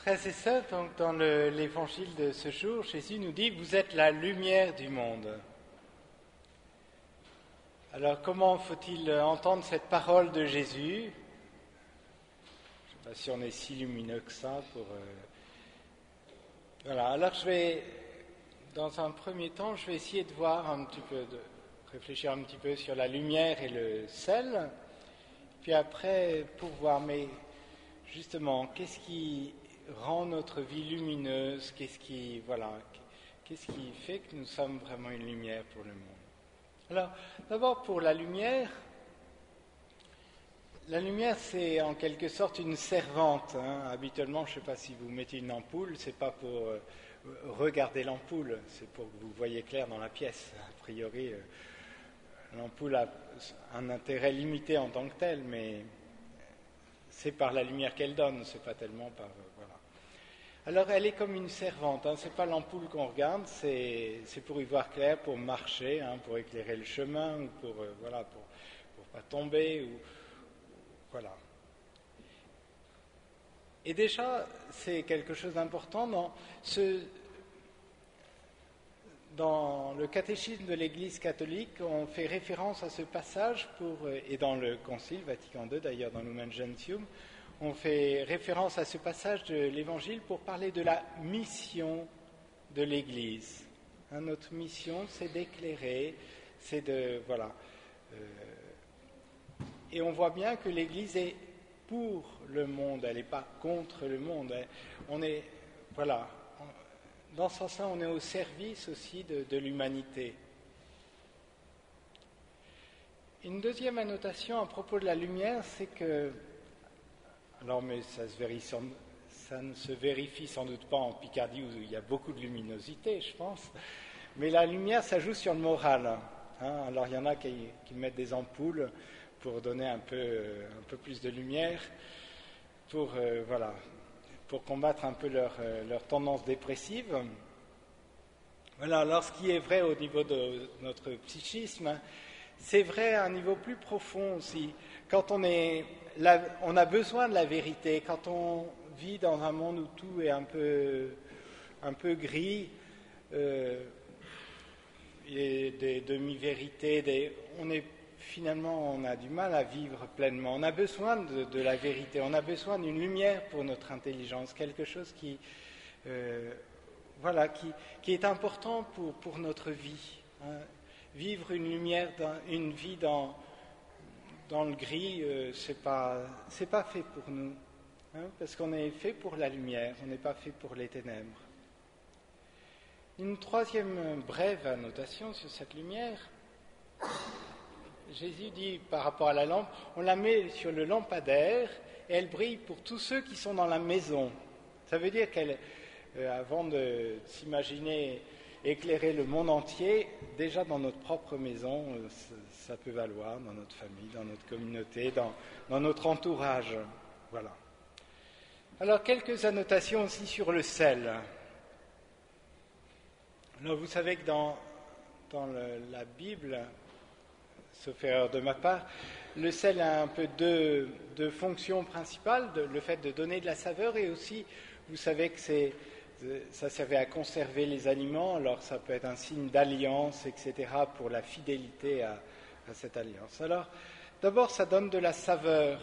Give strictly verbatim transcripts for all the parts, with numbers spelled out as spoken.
Frères et sœurs, donc dans le- l'évangile de ce jour, Jésus nous dit « Vous êtes la lumière du monde ». Alors comment faut-il entendre cette parole de Jésus ? Je ne sais pas si on est si lumineux que ça pour... euh, Voilà, alors je vais, dans un premier temps, je vais essayer de voir un petit peu, de réfléchir un petit peu sur la lumière et le sel, puis après, pour voir, mais justement, qu'est-ce qui rend notre vie lumineuse, qu'est-ce qui, voilà, qu'est-ce qui fait que nous sommes vraiment une lumière pour le monde. Alors, d'abord pour la lumière, la lumière c'est en quelque sorte une servante. Hein. Habituellement, je ne sais pas si vous mettez une ampoule, c'est pas pour euh, regarder l'ampoule, c'est pour que vous voyez clair dans la pièce. A priori, euh, l'ampoule a un intérêt limité en tant que tel, mais c'est par la lumière qu'elle donne, c'est pas tellement par... Euh, voilà. Alors elle est comme une servante, hein, c'est pas l'ampoule qu'on regarde, c'est, c'est pour y voir clair, pour marcher, hein, pour éclairer le chemin, ou pour, euh, voilà, pour, pour pas tomber, ou... Voilà. Et déjà, c'est quelque chose d'important dans ce... Dans le catéchisme de l'Église catholique, on fait référence à ce passage pour, et dans le Concile Vatican deux, d'ailleurs dans Lumen Gentium, on fait référence à ce passage de l'Évangile pour parler de la mission de l'Église. Hein, notre mission, c'est d'éclairer, c'est de... Voilà. Euh, et on voit bien que l'Église est pour le monde, elle n'est pas contre le monde. Elle, on est... Voilà. Dans ce sens-là, on est au service aussi de, de l'humanité. Une deuxième annotation à propos de la lumière, c'est que, alors mais ça, se vérifie, ça ne se vérifie sans doute pas en Picardie où il y a beaucoup de luminosité, je pense, mais la lumière, ça joue sur le moral. Hein. Alors il y en a qui, qui mettent des ampoules pour donner un peu, un peu plus de lumière, pour, euh, voilà... pour combattre un peu leur, leur tendance dépressive. Voilà, alors ce qui est vrai au niveau de notre psychisme, c'est vrai à un niveau plus profond aussi. Quand on est, la, on a besoin de la vérité, quand on vit dans un monde où tout est un peu, un peu gris, euh, et des demi-vérités, des, on est finalement, on a du mal à vivre pleinement. On a besoin de, de la vérité, on a besoin d'une lumière pour notre intelligence, quelque chose qui, euh, voilà, qui, qui est important pour, pour notre vie. Hein. Vivre une lumière, dans, une vie dans, dans le gris, euh, c'est pas, c'est pas fait pour nous, hein, parce qu'on est fait pour la lumière, on n'est pas fait pour les ténèbres. Une troisième brève annotation sur cette lumière. Jésus dit par rapport à la lampe, on la met sur le lampadaire et elle brille pour tous ceux qui sont dans la maison. Ça veut dire qu'elle, euh, avant de s'imaginer éclairer le monde entier, déjà dans notre propre maison, euh, ça peut valoir, dans notre famille, dans notre communauté, dans, dans notre entourage. Voilà. Alors, quelques annotations aussi sur le sel. Alors, vous savez que dans, dans le, la Bible... sauf erreur de ma part, le sel a un peu deux, deux fonctions principales, de, le fait de donner de la saveur et aussi, vous savez que c'est, ça servait à conserver les aliments, alors ça peut être un signe d'alliance, et cetera, pour la fidélité à, à cette alliance. Alors, d'abord, ça donne de la saveur.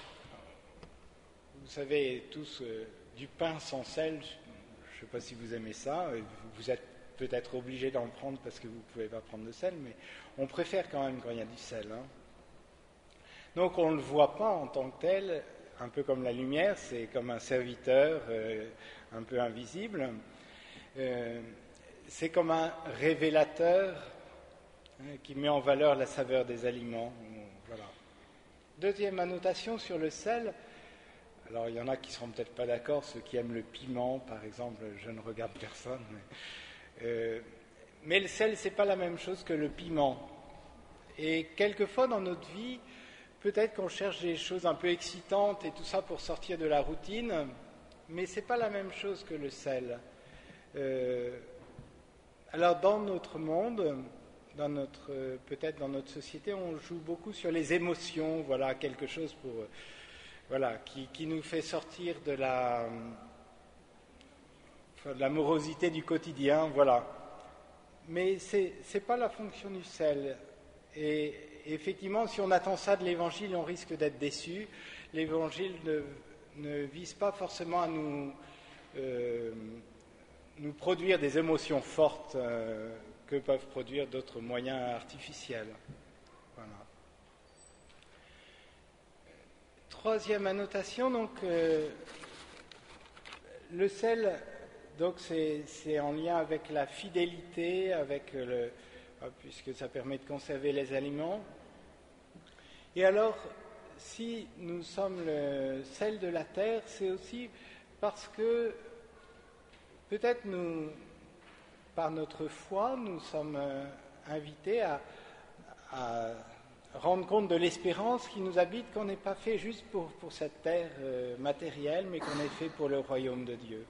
Vous savez tous, euh, du pain sans sel, je ne sais pas si vous aimez ça, vous êtes peut-être obligé d'en prendre parce que vous ne pouvez pas prendre de sel, mais on préfère quand même quand il y a du sel. Hein. Donc on ne le voit pas en tant que tel, un peu comme la lumière, c'est comme un serviteur euh, un peu invisible. Euh, c'est comme un révélateur hein, qui met en valeur la saveur des aliments. Voilà. Deuxième annotation sur le sel. Alors il y en a qui ne seront peut-être pas d'accord, ceux qui aiment le piment, par exemple, je ne regarde personne, mais... Euh, mais le sel, ce n'est pas la même chose que le piment. Et quelquefois dans notre vie, peut-être qu'on cherche des choses un peu excitantes et tout ça pour sortir de la routine, mais ce n'est pas la même chose que le sel. Euh, alors dans notre monde, dans notre, peut-être dans notre société, on joue beaucoup sur les émotions, voilà, quelque chose pour, voilà, qui, qui nous fait sortir de la... enfin, de la morosité du quotidien, voilà. Mais ce n'est pas la fonction du sel. Et effectivement, si on attend ça de l'Évangile, on risque d'être déçu. L'Évangile ne, ne vise pas forcément à nous, euh, nous produire des émotions fortes euh, que peuvent produire d'autres moyens artificiels. Voilà. Troisième annotation, donc, euh, le sel, donc c'est, c'est en lien avec la fidélité, avec le, puisque ça permet de conserver les aliments. Et alors, si nous sommes le sel de la terre, c'est aussi parce que peut-être nous, par notre foi, nous sommes euh, invités à, à rendre compte de l'espérance qui nous habite, qu'on n'est pas fait juste pour, pour cette terre euh, matérielle, mais qu'on est fait pour le royaume de Dieu.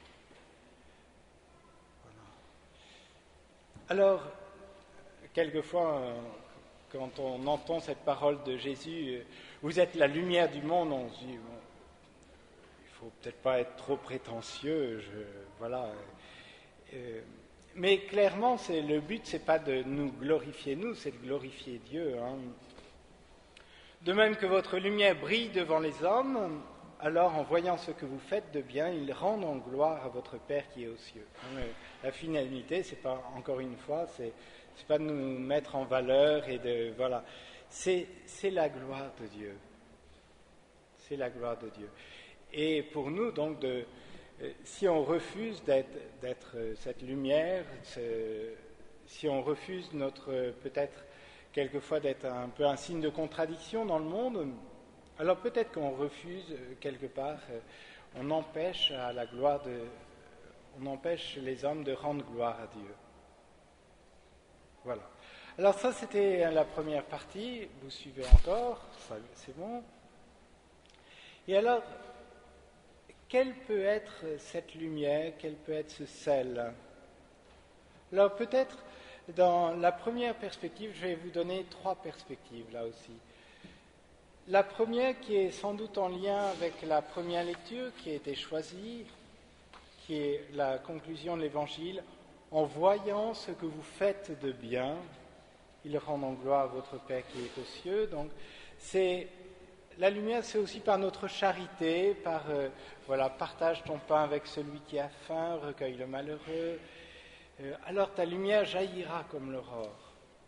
Voilà. Alors, quelquefois, euh, quand on entend cette parole de Jésus, euh, vous êtes la lumière du monde, on se dit, bon, il ne faut peut-être pas être trop prétentieux, je, voilà. Euh, mais clairement, c'est, le but, c'est pas de nous glorifier nous, c'est de glorifier Dieu. Hein. De même que votre lumière brille devant les hommes, alors en voyant ce que vous faites de bien, ils rendent en gloire à votre Père qui est aux cieux. Hein, la finalité, c'est pas, encore une fois, c'est, c'est pas de nous mettre en valeur et de, voilà. C'est, c'est la gloire de Dieu. C'est la gloire de Dieu. Et pour nous, donc, de, si on refuse d'être, d'être cette lumière, si on refuse notre, peut-être, quelquefois d'être un peu un signe de contradiction dans le monde, alors peut-être qu'on refuse quelque part, on empêche à la gloire de, on empêche les hommes de rendre gloire à Dieu. Voilà. Alors ça, c'était la première partie. Vous suivez encore, ça, c'est bon. Et alors, quelle peut être cette lumière, quel peut être ce sel? Alors peut-être, dans la première perspective, je vais vous donner trois perspectives là aussi. La première qui est sans doute en lien avec la première lecture qui a été choisie, qui est la conclusion de l'Évangile. En voyant ce que vous faites de bien, ils rendent en gloire votre Père qui est aux cieux. Donc, c'est la lumière, c'est aussi par notre charité, par euh, voilà, partage ton pain avec celui qui a faim, recueille le malheureux. Euh, alors ta lumière jaillira comme l'aurore.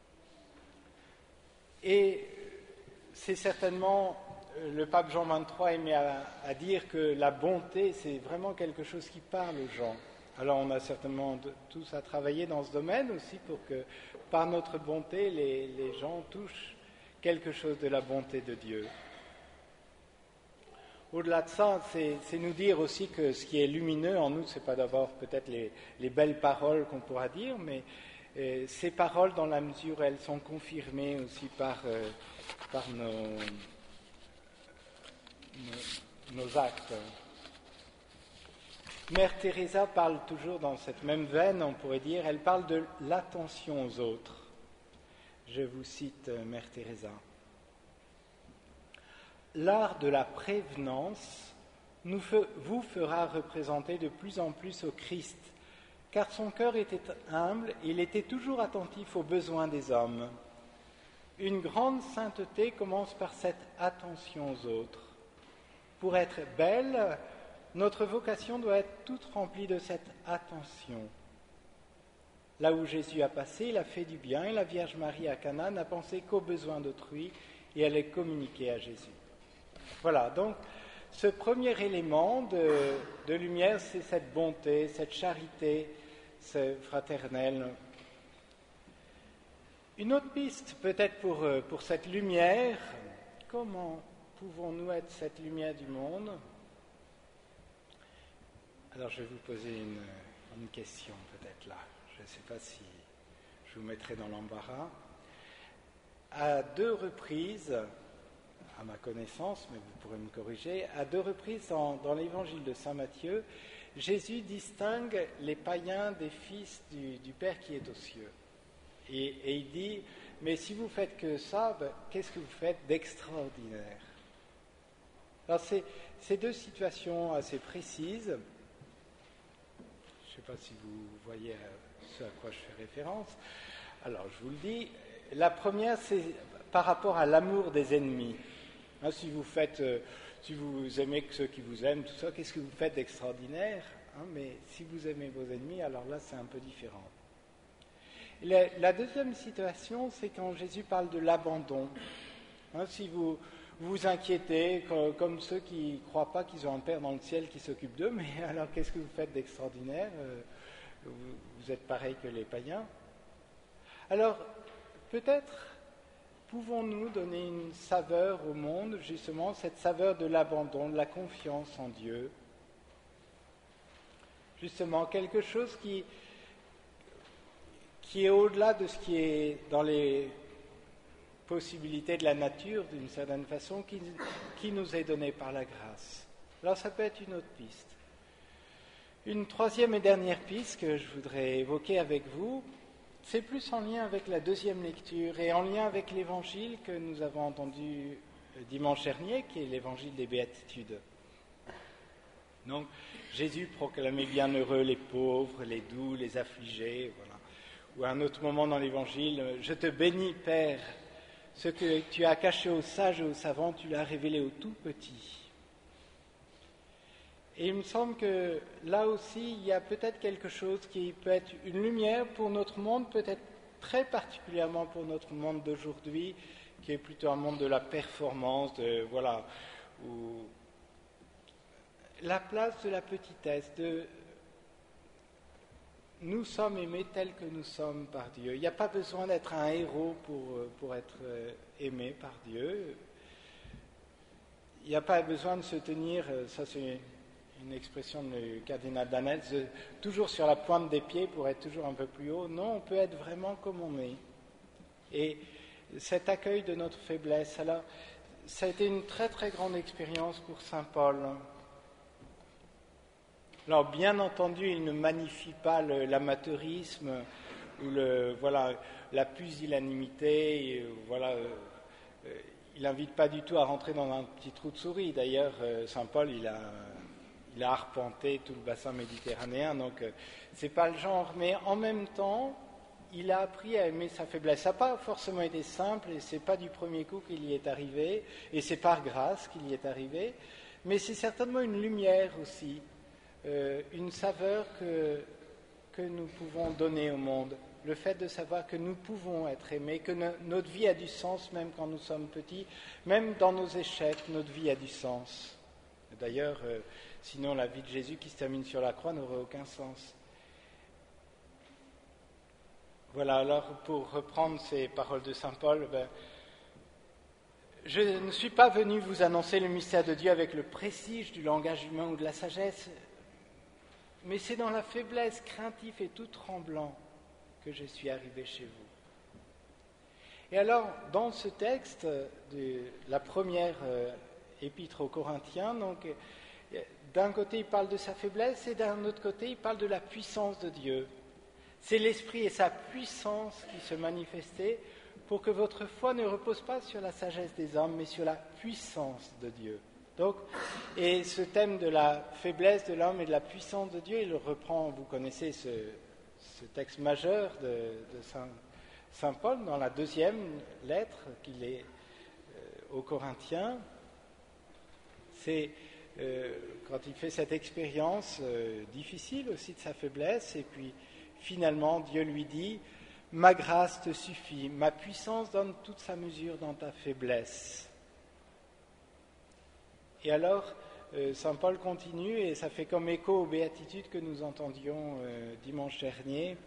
Et c'est certainement, euh, le pape Jean vingt-trois aimait à, à dire que la bonté, c'est vraiment quelque chose qui parle aux gens. Alors on a certainement de, tous à travailler dans ce domaine aussi pour que par notre bonté, les, les gens touchent quelque chose de la bonté de Dieu. Au-delà de ça, c'est, c'est nous dire aussi que ce qui est lumineux en nous, c'est pas d'abord peut-être les, les belles paroles qu'on pourra dire, mais euh, ces paroles, dans la mesure où elles sont confirmées aussi par, euh, par nos, nos, nos actes. Mère Teresa parle toujours dans cette même veine, on pourrait dire, elle parle de l'attention aux autres. Je vous cite Mère Teresa. L'art de la prévenance nous fe, vous fera représenter de plus en plus au Christ, car son cœur était humble et il était toujours attentif aux besoins des hommes. Une grande sainteté commence par cette attention aux autres. Pour être belle, notre vocation doit être toute remplie de cette attention. Là où Jésus a passé, il a fait du bien et la Vierge Marie à Cana n'a pensé qu'aux besoins d'autrui et elle est communiquée à Jésus. Voilà, donc ce premier élément de, de lumière, c'est cette bonté, cette charité, ce fraternel. Une autre piste peut-être pour, pour cette lumière, comment pouvons-nous être cette lumière du monde ? Alors je vais vous poser une, une question peut-être là, je ne sais pas si je vous mettrai dans l'embarras. À deux reprises, à ma connaissance, mais vous pourrez me corriger, à deux reprises dans, dans l'évangile de saint Matthieu, Jésus distingue les païens des fils du, du Père qui est aux cieux. Et, et il dit, mais si vous faites que ça, ben, qu'est-ce que vous faites d'extraordinaire ? Alors c'est, c'est deux situations assez précises. sais pas si vous voyez ce à quoi je fais référence. Alors, je vous le dis, la première, c'est par rapport à l'amour des ennemis. Hein, si vous faites, euh, si vous aimez que ceux qui vous aiment, tout ça, qu'est-ce que vous faites d'extraordinaire, hein, mais si vous aimez vos ennemis, alors là, c'est un peu différent. La, la deuxième situation, c'est quand Jésus parle de l'abandon. Hein, si vous vous inquiétez, comme, comme ceux qui ne croient pas qu'ils ont un Père dans le ciel qui s'occupe d'eux, mais alors qu'est-ce que vous faites d'extraordinaire? euh, vous, vous êtes pareil que les païens. Alors, peut-être pouvons-nous donner une saveur au monde, justement, cette saveur de l'abandon, de la confiance en Dieu. Justement, quelque chose qui, qui est au-delà de ce qui est dans les possibilités de la nature, d'une certaine façon, qui, qui nous est donné par la grâce. Alors, ça peut être une autre piste. Une troisième et dernière piste que je voudrais évoquer avec vous, c'est plus en lien avec la deuxième lecture et en lien avec l'évangile que nous avons entendu dimanche dernier, qui est l'évangile des béatitudes. Donc, Jésus proclamait bienheureux les pauvres, les doux, les affligés, voilà. Ou à un autre moment dans l'évangile, je te bénis, Père, ce que tu as caché aux sages et aux savants, tu l'as révélé aux tout petits. Et il me semble que là aussi, il y a peut-être quelque chose qui peut être une lumière pour notre monde, peut-être très particulièrement pour notre monde d'aujourd'hui, qui est plutôt un monde de la performance, de, voilà, où la place de la petitesse, de nous sommes aimés tels que nous sommes par Dieu. Il n'y a pas besoin d'être un héros pour, pour être aimé par Dieu. Il n'y a pas besoin de se tenir, ça c'est une expression du cardinal Danel, toujours sur la pointe des pieds pour être toujours un peu plus haut. Non, on peut être vraiment comme on est. Et cet accueil de notre faiblesse, alors, ça a été une très très grande expérience pour saint Paul. Alors, bien entendu, il ne magnifie pas le, l'amateurisme ou le, voilà, la pusillanimité, et, voilà, euh, il n'invite pas du tout à rentrer dans un petit trou de souris. D'ailleurs, euh, saint Paul, il a... Il a arpenté tout le bassin méditerranéen, donc euh, c'est pas le genre. Mais en même temps, il a appris à aimer sa faiblesse. Ça n'a pas forcément été simple, et c'est pas du premier coup qu'il y est arrivé, et c'est par grâce qu'il y est arrivé. Mais c'est certainement une lumière aussi, euh, une saveur que que nous pouvons donner au monde. Le fait de savoir que nous pouvons être aimés, que no- notre vie a du sens même quand nous sommes petits, même dans nos échecs, notre vie a du sens. D'ailleurs. Euh, Sinon, la vie de Jésus qui se termine sur la croix n'aurait aucun sens. Voilà, alors pour reprendre ces paroles de saint Paul, ben, je ne suis pas venu vous annoncer le mystère de Dieu avec le prestige du langage humain ou de la sagesse, mais c'est dans la faiblesse, craintif et tout tremblant que je suis arrivé chez vous. Et alors, dans ce texte de la première euh, épître aux Corinthiens, donc, d'un côté, il parle de sa faiblesse et d'un autre côté, il parle de la puissance de Dieu. C'est l'Esprit et sa puissance qui se manifestaient pour que votre foi ne repose pas sur la sagesse des hommes, mais sur la puissance de Dieu. Donc, et ce thème de la faiblesse de l'homme et de la puissance de Dieu, il reprend, vous connaissez ce, ce texte majeur de, de Saint, Saint Paul dans la deuxième lettre qu'il est euh, aux Corinthiens. C'est Euh, quand il fait cette expérience euh, difficile aussi de sa faiblesse, et puis finalement Dieu lui dit « Ma grâce te suffit, ma puissance donne toute sa mesure dans ta faiblesse. » Et alors, euh, saint Paul continue, et ça fait comme écho aux béatitudes que nous entendions euh, dimanche dernier.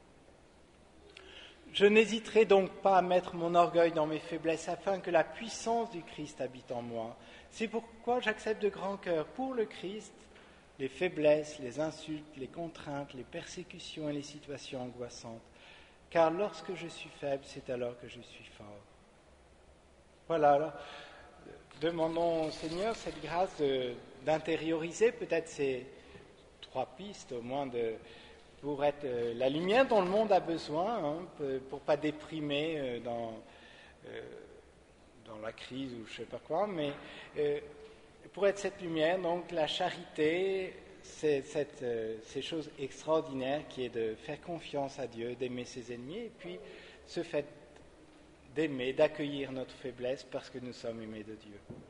« Je n'hésiterai donc pas à mettre mon orgueil dans mes faiblesses, afin que la puissance du Christ habite en moi. C'est pourquoi j'accepte de grand cœur pour le Christ les faiblesses, les insultes, les contraintes, les persécutions et les situations angoissantes. Car lorsque je suis faible, c'est alors que je suis fort. » Voilà, alors, demandons au Seigneur cette grâce de, d'intérioriser peut-être ces trois pistes, au moins, de, pour être euh, la lumière dont le monde a besoin, hein, pour ne pas déprimer euh, dans... Euh, dans la crise ou je ne sais pas quoi, mais euh, pour être cette lumière, donc la charité, c'est cette, euh, ces choses extraordinaires qui est de faire confiance à Dieu, d'aimer ses ennemis, et puis ce fait d'aimer, d'accueillir notre faiblesse parce que nous sommes aimés de Dieu.